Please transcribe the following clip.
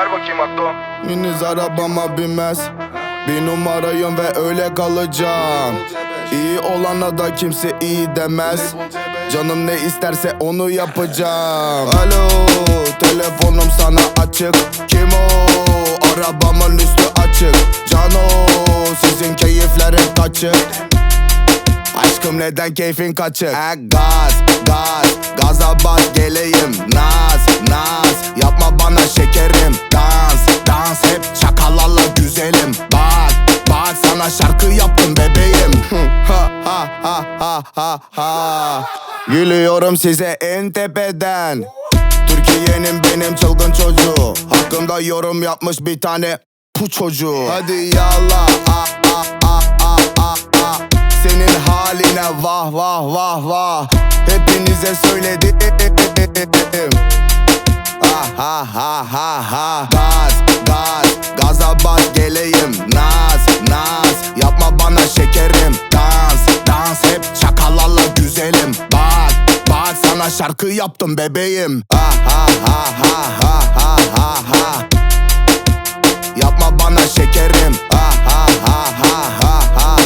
Ver bakayım Akdo. Henüz arabama binmez. Bir numarayım ve öyle kalacağım. İyi olana da kimse iyi demez. Canım ne isterse onu yapacağım. Alo, telefonum sana açık. Kim o? Arabamın üstü açık. Cano, sizin keyifler hep kaçık. Aşkım neden keyfin kaçık? Gaz, gaz, gaza bas geleyim. Naz, naz, yapma bana şekerim. Dans, dans, hep şakalarla güzelim. Bak, bak sana şarkı yaptım bebeğim. Ha ha ha ha ha ha. Gülüyorum size en tepeden. Türkiye'nin benim çılgın çocuğu. Hakkımda yorum yapmış bir tane bu çocuğu. Hadi yallah, ah ah ah ah ah ah. Senin haline vah vah vah vah. Hepinize söyledim. Ah ha ha ha ha. Gaz gaz gaza bas geleyim. Naz naz yapma bana şekerim. Dans dans hep şakalarla güzelim. Bak bak sana şarkı yaptım bebeğim. Ah ha ha ha ha ha ha ha. Yapma bana şekerim. Ah ha ha ha ha ha.